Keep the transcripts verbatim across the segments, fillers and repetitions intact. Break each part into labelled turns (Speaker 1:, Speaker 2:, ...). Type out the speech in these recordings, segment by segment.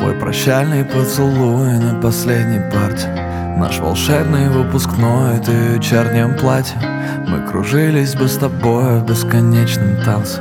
Speaker 1: Твой прощальный поцелуй на последней парте, наш волшебный выпускной, ты в вечернем платье. Мы кружились бы с тобой в бесконечном танце.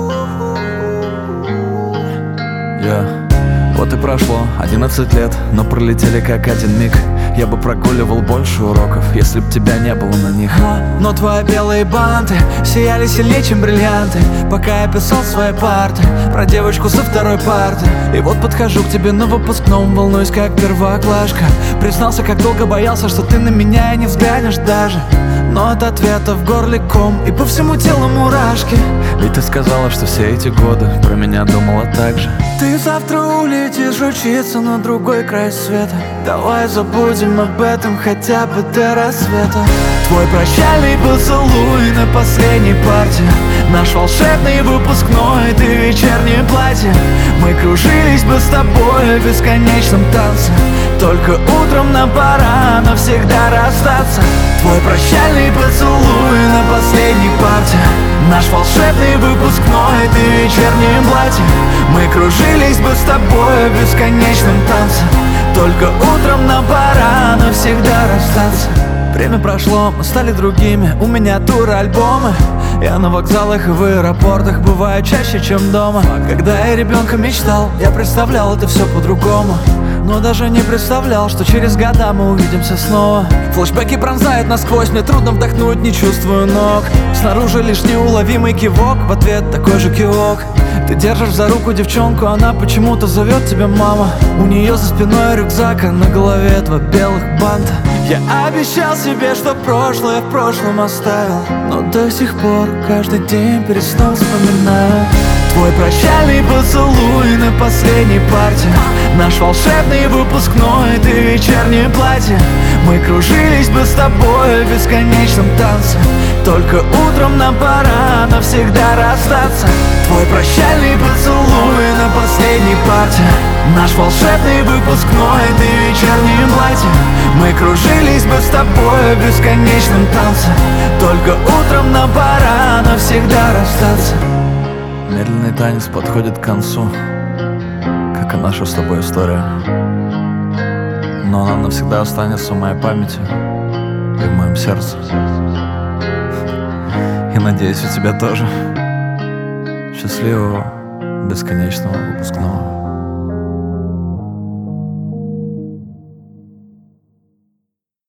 Speaker 1: Yeah. Вот и прошло одиннадцать лет, но пролетели как один миг. Я бы прогуливал больше уроков, если б тебя не было на них. Но, но твои белые банты сияли сильнее, чем бриллианты, пока я писал свои парты про девочку со второй парты. И вот подхожу к тебе на выпускном, волнуюсь как первоклашка. Признался, как долго боялся, что ты на меня и не взглянешь даже. Но от ответа в горле ком и по всему телу мурашки. Ведь ты сказала, что все эти годы про меня думала так же. Ты завтра улетишь учиться на другой край света. Давай забудем об этом хотя бы до рассвета. Твой прощальный поцелуй на последней парте, наш волшебный выпускной, ты в вечернем платье. Мы кружились бы с тобой в бесконечном танце, только утром нам пора навсегда расстаться. Твой прощальный поцелуй на последней парте, наш волшебный выпускной, ты в вечернем платье. Мы кружились бы с тобой в бесконечном танце, только утром нам пора навсегда расстаться. Время прошло, мы стали другими, у меня туры, альбомы. Я на вокзалах и в аэропортах бываю чаще, чем дома. Когда я ребенком мечтал, я представлял это все по-другому, но даже не представлял, что через года мы увидимся снова. Флэшбэки пронзают насквозь, мне трудно вдохнуть, не чувствую ног. Снаружи лишь неуловимый кивок, в ответ такой же кивок. Ты держишь за руку девчонку, она почему-то зовет тебя мама. У нее за спиной рюкзак, а на голове два белых банта. Я обещал себе, что прошлое в прошлом оставил, но до сих пор каждый день перед сном вспоминаю. Твой прощальный поцелуй на последней парте, наш волшебный выпускной, ты в вечернем платье. Мы кружились бы с тобой в бесконечном танце, только утром нам пора навсегда расстаться. Твой прощальный поцелуй на последней парте, наш волшебный выпускной, ты в вечернем платье. Мы кружились бы с тобой в бесконечном танце, только утром нам пора навсегда расстаться. Медленный танец подходит к концу, как и наша с тобой история, но она навсегда останется в моей памяти и в моем сердце. И надеюсь, у тебя тоже. Счастливого бесконечного выпускного.